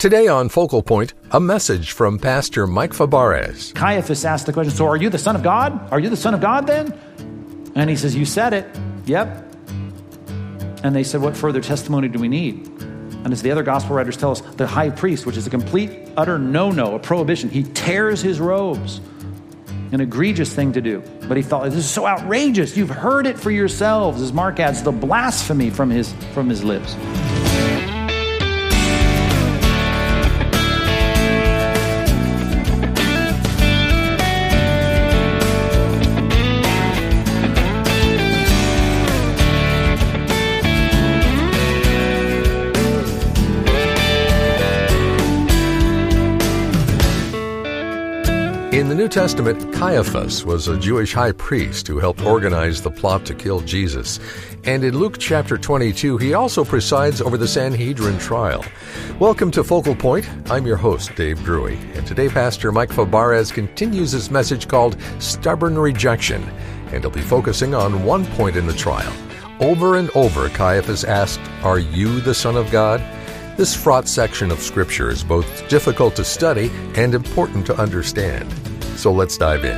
Today on Focal Point, a message from Pastor Mike Fabarez. Caiaphas asked the question, so are you the Son of God? Are you the Son of God then? And he says, you said it. Yep. And they said, what further testimony do we need? And as the other gospel writers tell us, the high priest, which is a complete, utter no-no, a prohibition, he tears his robes. An egregious thing to do. But he thought, this is so outrageous. You've heard it for yourselves. As Mark adds, the blasphemy from his lips. In the New Testament, Caiaphas was a Jewish high priest who helped organize the plot to kill Jesus. And in Luke chapter 22, he also presides over the Sanhedrin trial. Welcome to Focal Point. I'm your host, Dave Drury. And today, Pastor Mike Fabarez continues his message called Stubborn Rejection. And he'll be focusing on one point in the trial. Over and over, Caiaphas asked, "Are you the Son of God?" This fraught section of Scripture is both difficult to study and important to understand. So let's dive in.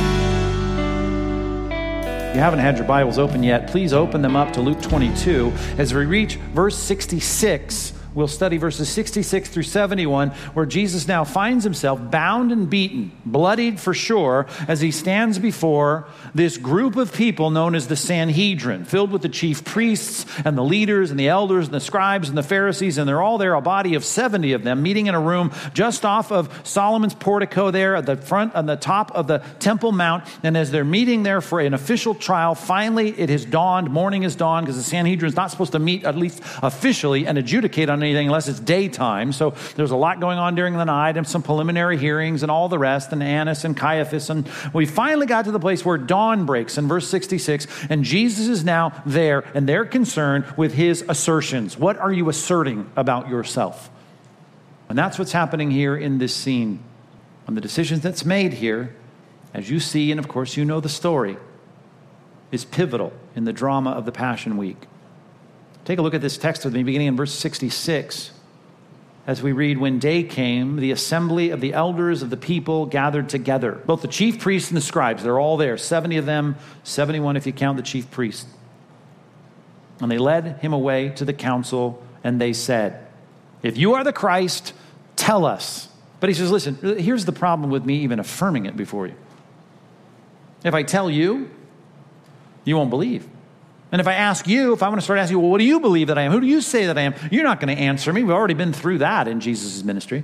If you haven't had your Bibles open yet, please open them up to Luke 22. As we reach verse 66, we'll study verses 66 through 71, where Jesus now finds himself bound and beaten, bloodied for sure, as he stands before this group of people known as the Sanhedrin, filled with the chief priests and the leaders and the elders and the scribes and the Pharisees, and they're all there, a body of 70 of them, meeting in a room just off of Solomon's portico there at the front, on the top of the Temple Mount. And as they're meeting there for an official trial, finally it has dawned, morning has dawned, because the Sanhedrin is not supposed to meet, at least officially, and adjudicate on anything unless it's daytime. So there's a lot going on during the night and some preliminary hearings and all the rest, and Annas and Caiaphas. And we finally got to the place where dawn breaks in verse 66, and Jesus is now there, and they're concerned with his assertions. What are you asserting about yourself? And that's what's happening here in this scene. And the decision that's made here, as you see, and of course you know the story, is pivotal in the drama of the Passion Week. Take a look at this text with me, beginning in verse 66. As we read, when day came, the assembly of the elders of the people gathered together. Both the chief priests and the scribes, they're all there. 70 of them, 71 if you count the chief priests. And they led him away to the council, and they said, if you are the Christ, tell us. But he says, listen, here's the problem with me even affirming it before you. If I tell you, you won't believe. And if I ask you, if I want to start asking you, well, what do you believe that I am? Who do you say that I am? You're not going to answer me. We've already been through that in Jesus' ministry.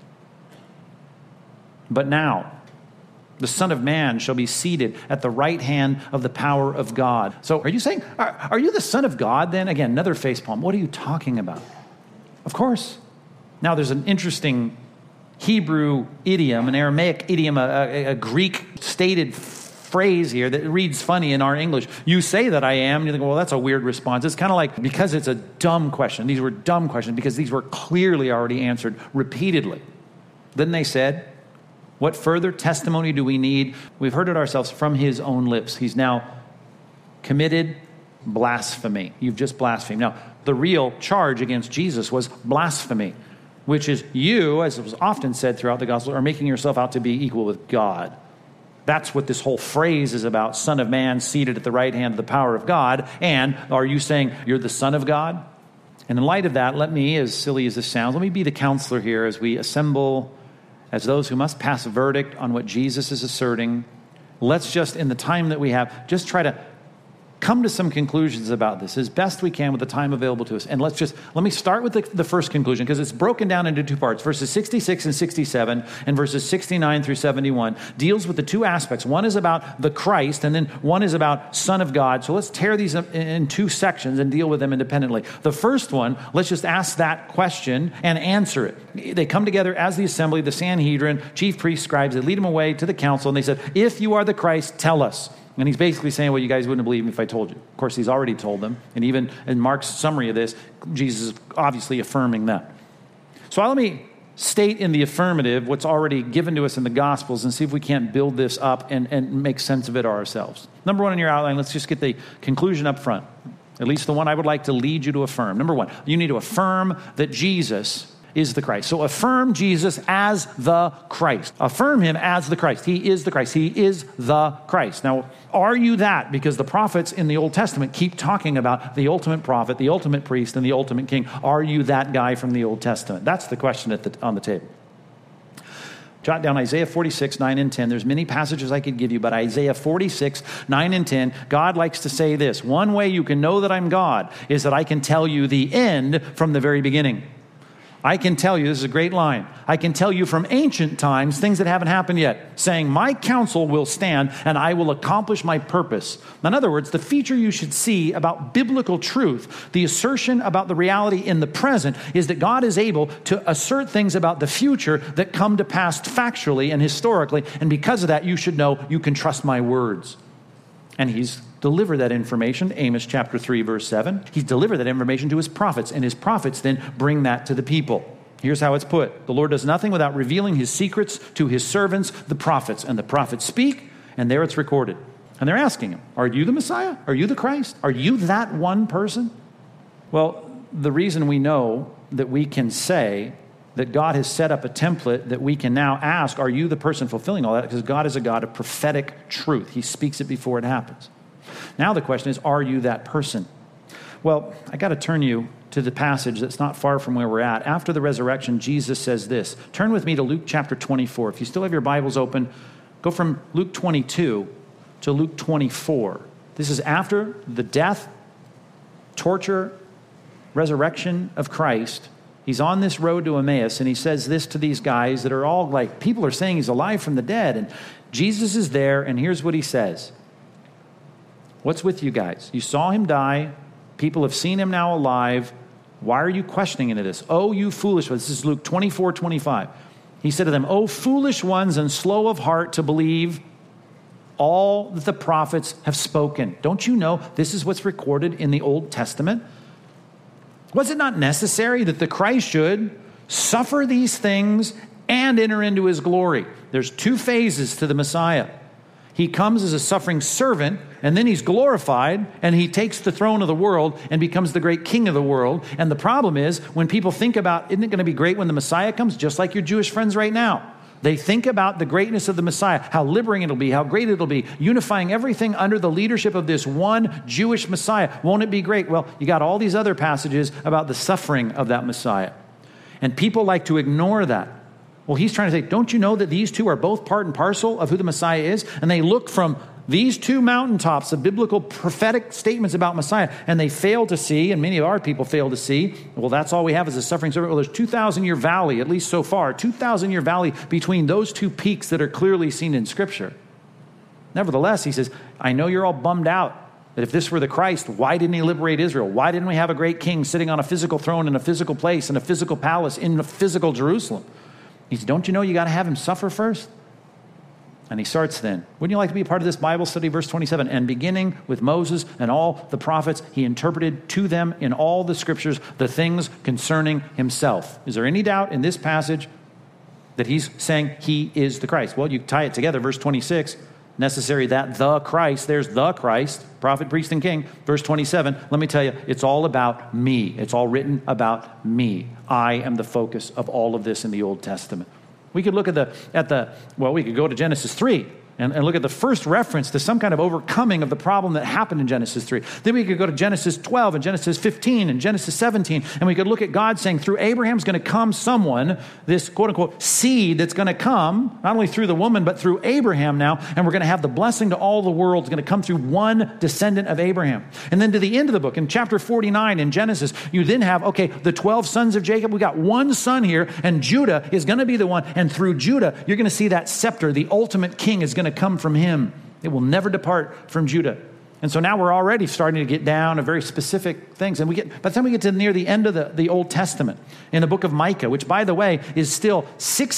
But now, the Son of Man shall be seated at the right hand of the power of God. So are you saying, are you the Son of God then? Again, another facepalm. What are you talking about? Of course. Now, there's an interesting Hebrew idiom, an Aramaic idiom, a Greek stated phrase here that reads funny in our English. You say that I am. And you think, well, that's a weird response. It's kind of like, because it's a dumb question. These were dumb questions because these were clearly already answered repeatedly. Then they said, what further testimony do we need? We've heard it ourselves from his own lips. He's now committed blasphemy. You've just blasphemed. Now, the real charge against Jesus was blasphemy, which is you, as was often said throughout the gospel, are making yourself out to be equal with God. That's what this whole phrase is about. Son of Man seated at the right hand of the power of God. And are you saying you're the Son of God? And in light of that, let me, as silly as this sounds, let me be the counselor here as we assemble as those who must pass a verdict on what Jesus is asserting. Let's just, in the time that we have, just try to come to some conclusions about this as best we can with the time available to us. And let me start with the first conclusion, because it's broken down into two parts. Verses 66 and 67 and verses 69 through 71 deals with the two aspects. One is about the Christ, and then one is about Son of God. So let's tear these up in two sections and deal with them independently. The first one, let's just ask that question and answer it. They come together as the assembly, the Sanhedrin, chief priests, scribes. They lead them away to the council, and they said, if you are the Christ, tell us. And he's basically saying, well, you guys wouldn't believe me if I told you. Of course, he's already told them. And even in Mark's summary of this, Jesus is obviously affirming that. So let me state in the affirmative what's already given to us in the Gospels and see if we can't build this up and make sense of it ourselves. Number one in your outline, let's just get the conclusion up front. At least the one I would like to lead you to affirm. Number one, you need to affirm that Jesus is the Christ. So affirm Jesus as the Christ. Affirm him as the Christ. He is the Christ. He is the Christ. Now, are you that? Because the prophets in the Old Testament keep talking about the ultimate prophet, the ultimate priest, and the ultimate king. Are you that guy from the Old Testament? That's the question on the table. Jot down Isaiah 46, 9 and 10. There's many passages I could give you, but Isaiah 46, 9 and 10, God likes to say this: one way you can know that I'm God is that I can tell you the end from the very beginning. I can tell you, this is a great line, I can tell you from ancient times things that haven't happened yet, saying, my counsel will stand and I will accomplish my purpose. In other words, the feature you should see about biblical truth, the assertion about the reality in the present, is that God is able to assert things about the future that come to pass factually and historically, and because of that, you should know you can trust my words. And he's delivered that information, Amos chapter 3, verse 7. He's delivered that information to his prophets, and his prophets then bring that to the people. Here's how it's put. The Lord does nothing without revealing his secrets to his servants, the prophets. And the prophets speak, and there it's recorded. And they're asking him, are you the Messiah? Are you the Christ? Are you that one person? Well, the reason we know that we can say that God has set up a template that we can now ask, are you the person fulfilling all that? Because God is a God of prophetic truth. He speaks it before it happens. Now the question is, are you that person? Well, I got to turn you to the passage that's not far from where we're at. After the resurrection, Jesus says this. Turn with me to Luke chapter 24. If you still have your Bibles open, go from Luke 22 to Luke 24. This is after the death, torture, resurrection of Christ. He's on this road to Emmaus, and he says this to these guys that are all like, people are saying he's alive from the dead, and Jesus is there, and here's what he says. What's with you guys? You saw him die. People have seen him now alive. Why are you questioning into this? Oh, you foolish ones. This is Luke 24, 25. He said to them, oh, foolish ones and slow of heart to believe all that the prophets have spoken. Don't you know this is what's recorded in the Old Testament? Was it not necessary that the Christ should suffer these things and enter into his glory? There's two phases to the Messiah. He comes as a suffering servant, and then he's glorified, and he takes the throne of the world and becomes the great king of the world. And the problem is, when people think about, isn't it going to be great when the Messiah comes? Just like your Jewish friends right now. They think about the greatness of the Messiah, how liberating it'll be, how great it'll be, unifying everything under the leadership of this one Jewish Messiah. Won't it be great? Well, you got all these other passages about the suffering of that Messiah. And people like to ignore that. Well, he's trying to say, don't you know that these two are both part and parcel of who the Messiah is? And they look from these two mountaintops of biblical prophetic statements about Messiah, and they fail to see, and many of our people fail to see, well, that's all we have is a suffering servant. Well, there's 2,000-year valley, at least so far, 2,000-year valley between those two peaks that are clearly seen in Scripture. Nevertheless, he says, I know you're all bummed out that if this were the Christ, why didn't he liberate Israel? Why didn't we have a great king sitting on a physical throne in a physical place, in a physical palace, in a physical Jerusalem? He said, don't you know you got to have him suffer first? And he starts then. Wouldn't you like to be a part of this Bible study? Verse 27, and beginning with Moses and all the prophets, he interpreted to them in all the scriptures the things concerning himself. Is there any doubt in this passage that he's saying he is the Christ? Well, you tie it together. Verse 26, necessary that the Christ, there's the Christ, prophet, priest, and king. Verse 27, let me tell you, it's all about me. It's all written about me. I am the focus of all of this in the Old Testament. We could look we could go to Genesis 3 and look at the first reference to some kind of overcoming of the problem that happened in Genesis 3. Then we could go to Genesis 12 and Genesis 15 and Genesis 17, and we could look at God saying through Abraham's going to come someone, this quote-unquote seed that's going to come, not only through the woman, but through Abraham now, and we're going to have the blessing to all the world. It's going to come through one descendant of Abraham. And then to the end of the book, in chapter 49 in Genesis, you then have, the 12 sons of Jacob. We got one son here, and Judah is going to be the one, and through Judah, you're going to see that scepter, the ultimate king, is going to come from him. It will never depart from Judah. And so now we're already starting to get down to very specific things. And by the time we get to near the end of the Old Testament, in the book of Micah, which, by the way, is still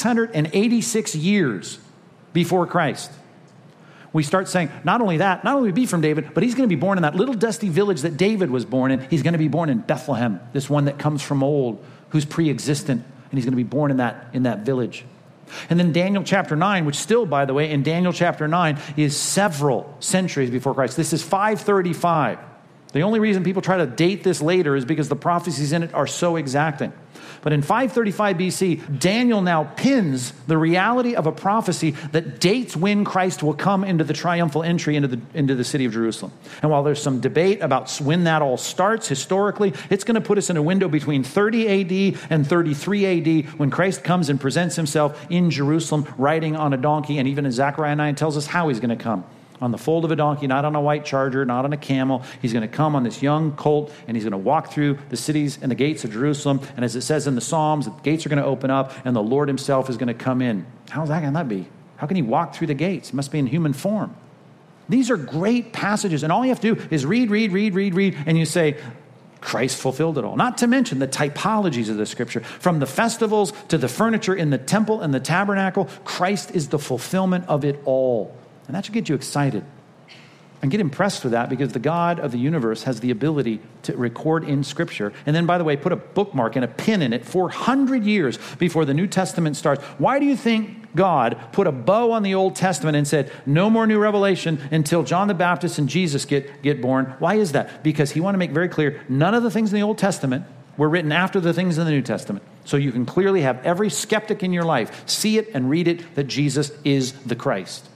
686 years before Christ, we start saying, not only be from David, but he's going to be born in that little dusty village that David was born in. He's going to be born in Bethlehem, this one that comes from old, who's pre-existent, and he's going to be born in that village. And then Daniel chapter 9, which still, by the way, in Daniel chapter 9 is several centuries before Christ. This is 535. The only reason people try to date this later is because the prophecies in it are so exacting. But in 535 BC, Daniel now pins the reality of a prophecy that dates when Christ will come into the triumphal entry into the city of Jerusalem. And while there's some debate about when that all starts historically, it's going to put us in a window between 30 AD and 33 AD when Christ comes and presents himself in Jerusalem riding on a donkey. And even in Zechariah 9 tells us how he's going to come. On the fold of a donkey, not on a white charger, not on a camel. He's going to come on this young colt, and he's going to walk through the cities and the gates of Jerusalem. And as it says in the Psalms, the gates are going to open up, and the Lord himself is going to come in. How's that going to be? How can he walk through the gates? He must be in human form. These are great passages, and all you have to do is read, and you say, Christ fulfilled it all. Not to mention the typologies of the scripture. From the festivals to the furniture in the temple and the tabernacle, Christ is the fulfillment of it all. And that should get you excited and get impressed with that, because the God of the universe has the ability to record in Scripture. And then, by the way, put a bookmark and a pin in it 400 years before the New Testament starts. Why do you think God put a bow on the Old Testament and said, no more new revelation until John the Baptist and Jesus get born? Why is that? Because he wanted to make very clear, none of the things in the Old Testament were written after the things in the New Testament. So you can clearly have every skeptic in your life see it and read it that Jesus is the Christ.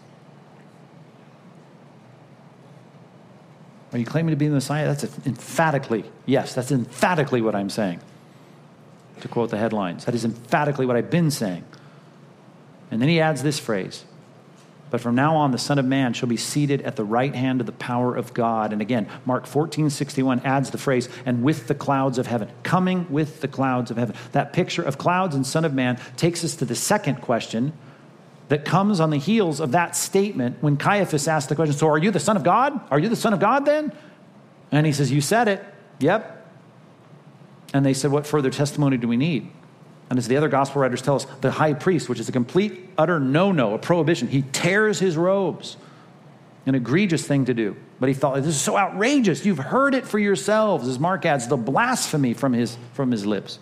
Are you claiming to be the Messiah? That's emphatically what I'm saying. To quote the headlines, that is emphatically what I've been saying. And then he adds this phrase, but from now on the Son of Man shall be seated at the right hand of the power of God. And again, Mark 14:61 adds the phrase, and with the clouds of heaven, coming with the clouds of heaven. That picture of clouds and Son of Man takes us to the second question that comes on the heels of that statement when Caiaphas asked the question, so are you the Son of God? Are you the Son of God then? And he says, you said it. Yep. And they said, what further testimony do we need? And as the other gospel writers tell us, the high priest, which is a complete, utter no-no, a prohibition, he tears his robes. An egregious thing to do. But he thought, this is so outrageous. You've heard it for yourselves. As Mark adds, the blasphemy from his lips.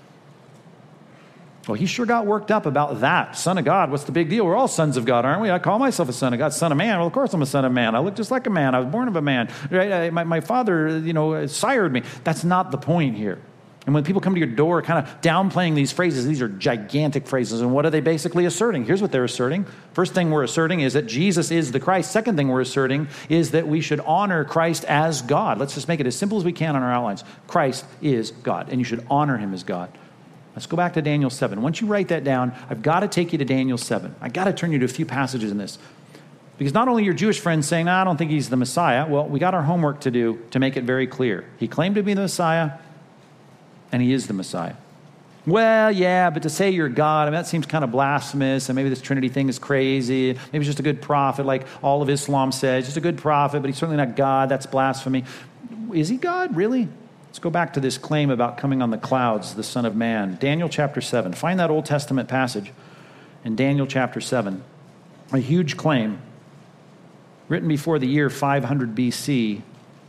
Well, he sure got worked up about that. Son of God, what's the big deal? We're all sons of God, aren't we? I call myself a son of God. Son of man. Well, of course I'm a son of man. I look just like a man. I was born of a man. Right? My father, sired me. That's not the point here. And when people come to your door kind of downplaying these phrases, these are gigantic phrases. And what are they basically asserting? Here's what they're asserting. First thing we're asserting is that Jesus is the Christ. Second thing we're asserting is that we should honor Christ as God. Let's just make it as simple as we can on our outlines. Christ is God, and you should honor him as God. Let's go back to Daniel 7. Once you write that down, I've got to take you to Daniel 7. I've got to turn you to a few passages in this. Because not only your Jewish friends saying, I don't think he's the Messiah. Well, we got our homework to do to make it very clear. He claimed to be the Messiah, and he is the Messiah. Well, yeah, but to say you're God, that seems kind of blasphemous, and maybe this Trinity thing is crazy. Maybe he's just a good prophet, like all of Islam says. Just a good prophet, but he's certainly not God. That's blasphemy. Is he God, really? Let's go back to this claim about coming on the clouds, the Son of Man. Daniel chapter 7. Find that Old Testament passage in Daniel chapter 7. A huge claim written before the year 500 BC.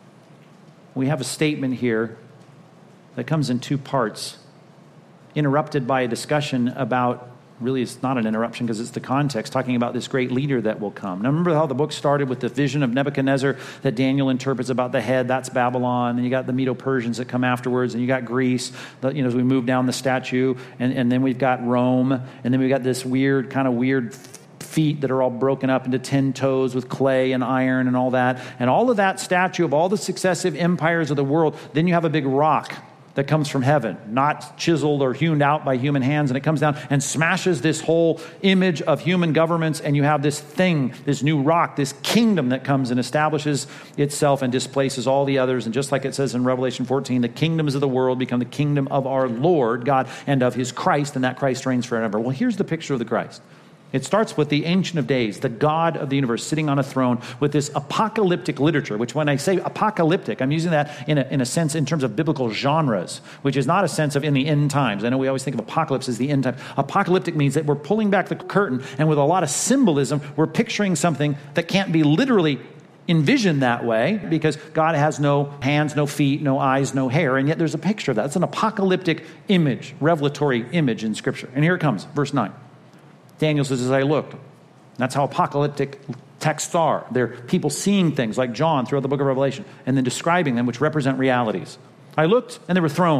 We have a statement here that comes in two parts, interrupted by a discussion about, really it's not an interruption because it's the context, talking about this great leader that will come. Now remember how the book started with the vision of Nebuchadnezzar that Daniel interprets about the head, that's Babylon, and you got the Medo-Persians that come afterwards, and you got Greece, as we move down the statue, and then we've got Rome, and then we've got this weird feet that are all broken up into 10 toes with clay and iron and all that. And all of that statue of all the successive empires of the world, then you have a big rock that comes from heaven, not chiseled or hewn out by human hands, and it comes down and smashes this whole image of human governments, and you have this thing, this new rock, this kingdom that comes and establishes itself and displaces all the others. And just like it says in Revelation 14, the kingdoms of the world become the kingdom of our Lord God and of his Christ, and that Christ reigns forever. Well, here's the picture of the Christ. It starts with the Ancient of Days, the God of the universe, sitting on a throne with this apocalyptic literature, which when I say apocalyptic, I'm using that in a sense in terms of biblical genres, which is not a sense of in the end times. I know we always think of apocalypse as the end time. Apocalyptic means that we're pulling back the curtain, and with a lot of symbolism, we're picturing something that can't be literally envisioned that way because God has no hands, no feet, no eyes, no hair, and yet there's a picture of that. It's an apocalyptic image, revelatory image in Scripture. And here it comes, verse 9. Daniel says, as I looked, that's how apocalyptic texts are. They're people seeing things like John throughout the book of Revelation and then describing them, which represent realities. I looked, and there were thrones.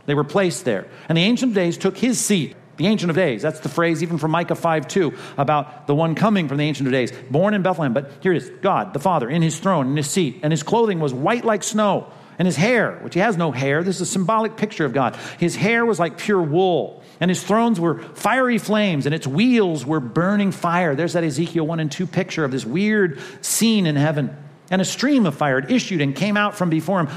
They were placed there. And the Ancient of Days took his seat. The Ancient of Days, that's the phrase even from Micah 5:2 about the one coming from the Ancient of Days, born in Bethlehem. But here it is, God, the Father, in his throne, in his seat, and his clothing was white like snow, and his hair, which he has no hair, this is a symbolic picture of God. His hair was like pure wool, and his thrones were fiery flames, and its wheels were burning fire. There's that Ezekiel 1 and 2 picture of this weird scene in heaven. And a stream of fire had issued and came out from before him.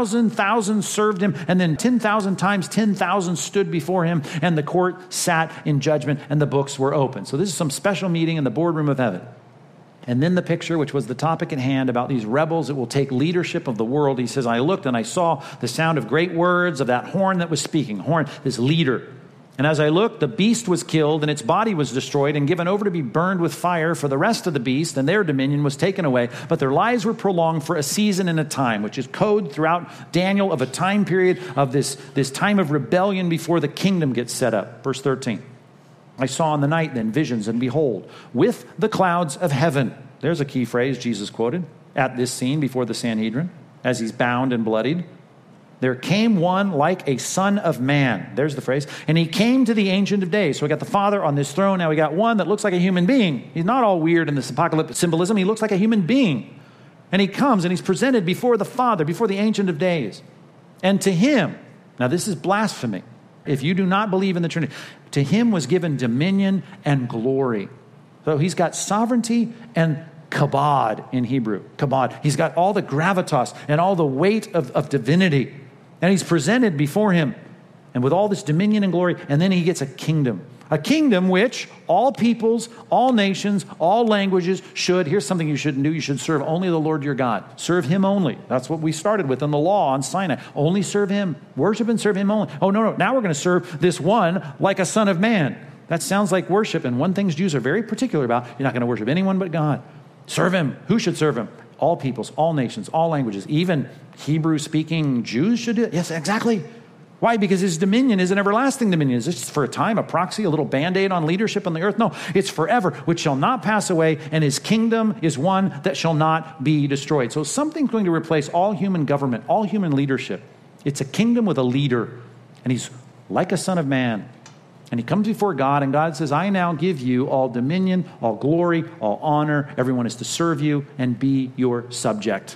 1,000 served him, and then 10,000 times 10,000 stood before him, and the court sat in judgment, and the books were open. So this is some special meeting in the boardroom of heaven. And then the picture, which was the topic at hand, about these rebels that will take leadership of the world. He says, I looked and I saw the sound of great words of that horn that was speaking. Horn, this leader. And as I looked, the beast was killed, and its body was destroyed and given over to be burned with fire for the rest of the beast, and their dominion was taken away. But their lives were prolonged for a season and a time, which is code throughout Daniel of a time period of this time of rebellion before the kingdom gets set up. Verse 13. I saw in the night then visions, and behold, with the clouds of heaven. There's a key phrase Jesus quoted at this scene before the Sanhedrin, as he's bound and bloodied. There came one like a son of man. There's the phrase. And he came to the Ancient of Days. So we got the Father on this throne. Now we got one that looks like a human being. He's not all weird in this apocalyptic symbolism. He looks like a human being. And he comes and he's presented before the Father, before the Ancient of Days. And to him, now this is blasphemy. If you do not believe in the Trinity, to him was given dominion and glory. So he's got sovereignty and kabod in Hebrew. Kabod. He's got all the gravitas and all the weight of divinity. And he's presented before him, and with all this dominion and glory, and then he gets a kingdom which all peoples, all nations, all languages should, here's something you shouldn't do, you should serve only the Lord your God. Serve him only. That's what we started with in the law on Sinai. Only serve him. Worship and serve him only. Oh, no, now we're going to serve this one like a son of man. That sounds like worship, and one thing Jews are very particular about, you're not going to worship anyone but God. Serve him. Who should serve him? All peoples, all nations, all languages, even Hebrew-speaking Jews should do it. Yes, exactly. Why? Because his dominion is an everlasting dominion. Is this for a time, a proxy, a little Band-Aid on leadership on the earth? No, it's forever, which shall not pass away, and his kingdom is one that shall not be destroyed. So something's going to replace all human government, all human leadership. It's a kingdom with a leader, and he's like a son of man. And he comes before God, and God says, I now give you all dominion, all glory, all honor. Everyone is to serve you and be your subject.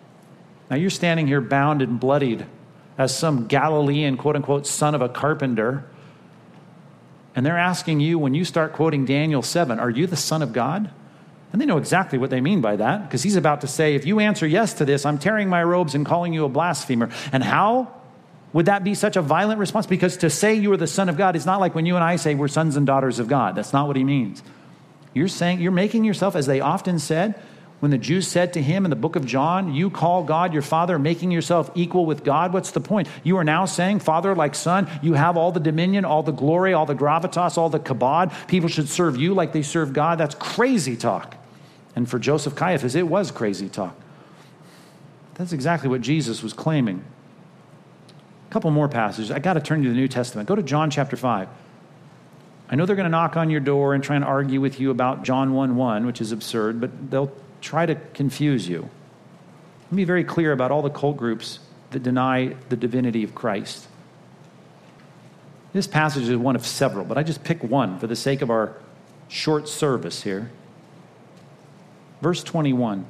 Now you're standing here bound and bloodied as some Galilean, quote-unquote, son of a carpenter. And they're asking you, when you start quoting Daniel 7, are you the Son of God? And they know exactly what they mean by that, because he's about to say, if you answer yes to this, I'm tearing my robes and calling you a blasphemer. And how would that be such a violent response? Because to say you are the Son of God is not like when you and I say we're sons and daughters of God. That's not what he means. You're saying, you're making yourself, as they often said, when the Jews said to him in the book of John, you call God your Father, making yourself equal with God. What's the point? You are now saying, Father like Son, you have all the dominion, all the glory, all the gravitas, all the kabod. People should serve you like they serve God. That's crazy talk. And for Joseph Caiaphas, it was crazy talk. That's exactly what Jesus was claiming. A couple more passages. I got to turn you to the New Testament. Go to John chapter 5. I know they're going to knock on your door and try and argue with you about John 1:1, which is absurd, but they'll try to confuse you. Let me be very clear about all the cult groups that deny the divinity of Christ. This passage is one of several, but I just pick one for the sake of our short service here. Verse 21.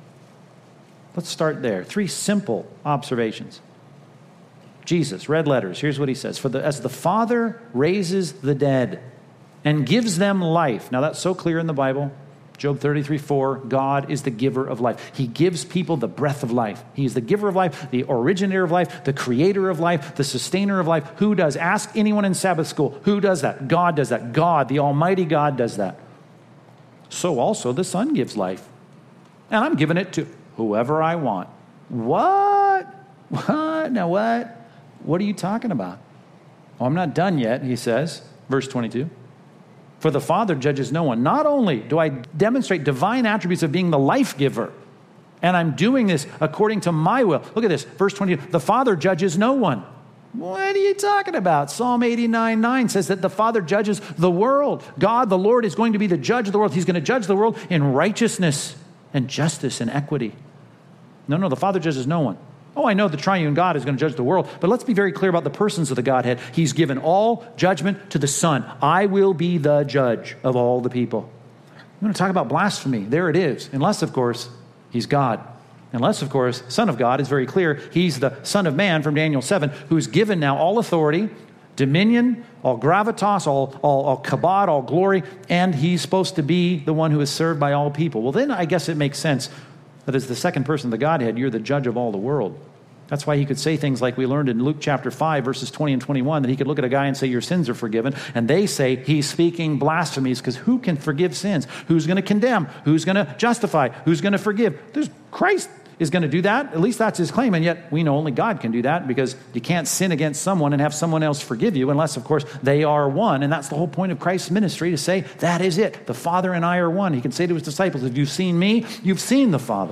Let's start there. 3 simple observations. Jesus, red letters, here's what he says. As the Father raises the dead and gives them life. Now that's so clear in the Bible. Job 33:4, God is the giver of life. He gives people the breath of life. He is the giver of life, the originator of life, the creator of life, the sustainer of life. Who does? Ask anyone in Sabbath school. Who does that? God does that. God, the Almighty God, does that. So also the Son gives life. And I'm giving it to whoever I want. What? What? Now what? What are you talking about? Oh, I'm not done yet, he says, verse 22. For the Father judges no one. Not only do I demonstrate divine attributes of being the life giver, and I'm doing this according to my will. Look at this, verse 22. The Father judges no one. What are you talking about? Psalm 89:9 says that the Father judges the world. God, the Lord, is going to be the judge of the world. He's going to judge the world in righteousness and justice and equity. No, the Father judges no one. Oh, I know the triune God is going to judge the world, but let's be very clear about the persons of the Godhead. He's given all judgment to the Son. I will be the judge of all the people. You want to talk about blasphemy? There it is. Unless, of course, he's God. Unless, of course, Son of God is very clear. He's the Son of Man from Daniel 7, who's given now all authority, dominion, all gravitas, all kabod, all glory, and he's supposed to be the one who is served by all people. Well, then I guess it makes sense that as the second person of the Godhead, you're the judge of all the world. That's why he could say things like we learned in Luke chapter 5, verses 20 and 21, that he could look at a guy and say, your sins are forgiven. And they say he's speaking blasphemies, because who can forgive sins? Who's going to condemn? Who's going to justify? Who's going to forgive? Christ is going to do that. At least that's his claim. And yet we know only God can do that, because you can't sin against someone and have someone else forgive you unless, of course, they are one. And that's the whole point of Christ's ministry, to say that is it. The Father and I are one. He can say to his disciples, if you've seen me, you've seen the Father.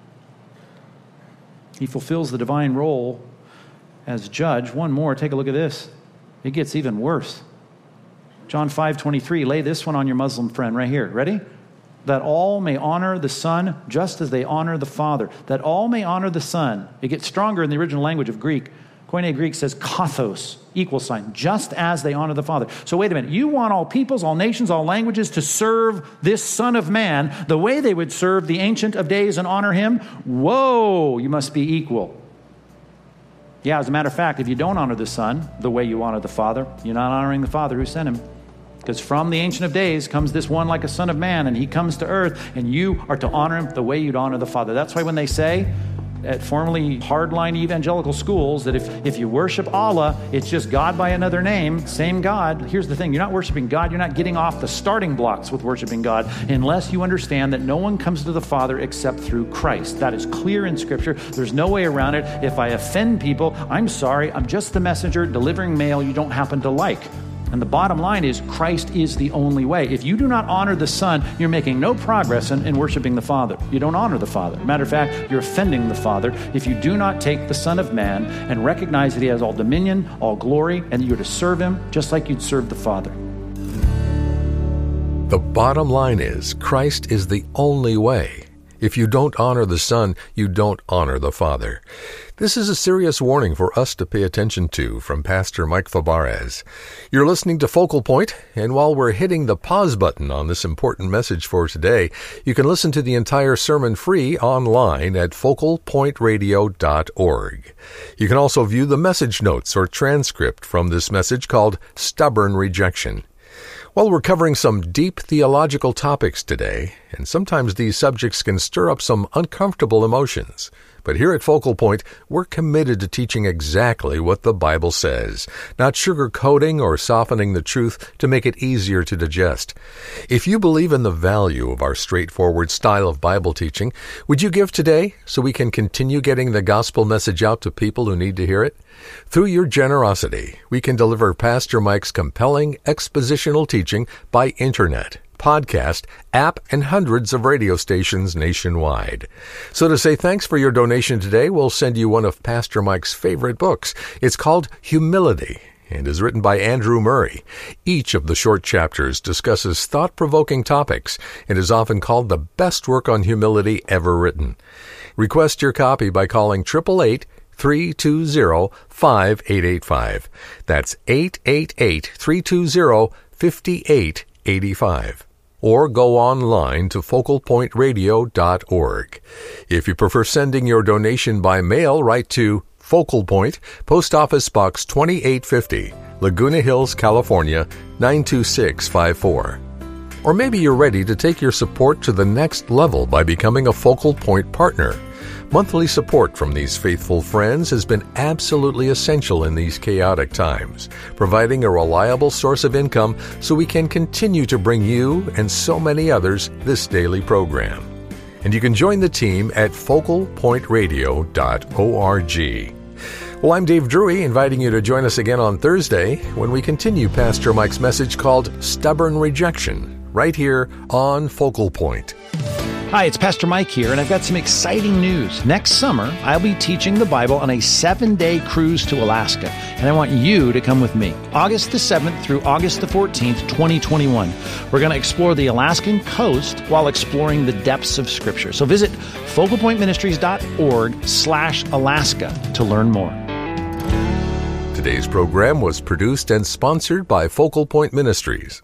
He fulfills the divine role as judge. One more, take a look at this. It gets even worse. John 5:23, lay this one on your Muslim friend right here. Ready? That all may honor the Son just as they honor the Father. That all may honor the Son. It gets stronger in the original language of Greek. Koine Greek says kathos, equal sign, just as they honor the Father. So wait a minute. You want all peoples, all nations, all languages to serve this Son of Man the way they would serve the Ancient of Days and honor him? Whoa, you must be equal. Yeah, as a matter of fact, if you don't honor the Son the way you honor the Father, you're not honoring the Father who sent him. Because from the Ancient of Days comes this one like a Son of Man, and he comes to earth, and you are to honor him the way you'd honor the Father. That's why when they say at formerly hardline evangelical schools that if you worship Allah, it's just God by another name, same God. Here's the thing, you're not worshiping God, you're not getting off the starting blocks with worshiping God unless you understand that no one comes to the Father except through Christ. That is clear in Scripture. There's no way around it. If I offend people, I'm sorry, I'm just the messenger delivering mail you don't happen to like. And the bottom line is Christ is the only way. If you do not honor the Son, you're making no progress in worshiping the Father. You don't honor the Father. Matter of fact, you're offending the Father if you do not take the Son of Man and recognize that he has all dominion, all glory, and that you're to serve him just like you'd serve the Father. The bottom line is Christ is the only way. If you don't honor the Son, you don't honor the Father. This is a serious warning for us to pay attention to from Pastor Mike Fabarez. You're listening to Focal Point, and while we're hitting the pause button on this important message for today, you can listen to the entire sermon free online at focalpointradio.org. You can also view the message notes or transcript from this message called Stubborn Rejection. Well, we're covering some deep theological topics today, and sometimes these subjects can stir up some uncomfortable emotions. But here at Focal Point, we're committed to teaching exactly what the Bible says, not sugarcoating or softening the truth to make it easier to digest. If you believe in the value of our straightforward style of Bible teaching, would you give today so we can continue getting the gospel message out to people who need to hear it? Through your generosity, we can deliver Pastor Mike's compelling expositional teaching by internet, podcast, app, and hundreds of radio stations nationwide. So to say thanks for your donation today, we'll send you one of Pastor Mike's favorite books. It's called Humility and is written by Andrew Murray. Each of the short chapters discusses thought-provoking topics and is often called the best work on humility ever written. Request your copy by calling 888-320-5885. That's 888-320-5885. Or go online to focalpointradio.org. If you prefer sending your donation by mail, write to Focal Point, Post Office Box 2850, Laguna Hills, California, 92654. Or maybe you're ready to take your support to the next level by becoming a Focal Point partner. Monthly support from these faithful friends has been absolutely essential in these chaotic times, providing a reliable source of income so we can continue to bring you and so many others this daily program. And you can join the team at focalpointradio.org. Well, I'm Dave Drury, inviting you to join us again on Thursday when we continue Pastor Mike's message called Stubborn Rejection, right here on Focal Point. Hi, it's Pastor Mike here, and I've got some exciting news. Next summer, I'll be teaching the Bible on a 7-day cruise to Alaska, and I want you to come with me. August the 7th through August the 14th, 2021. We're going to explore the Alaskan coast while exploring the depths of Scripture. So visit focalpointministries.org/Alaska to learn more. Today's program was produced and sponsored by Focal Point Ministries.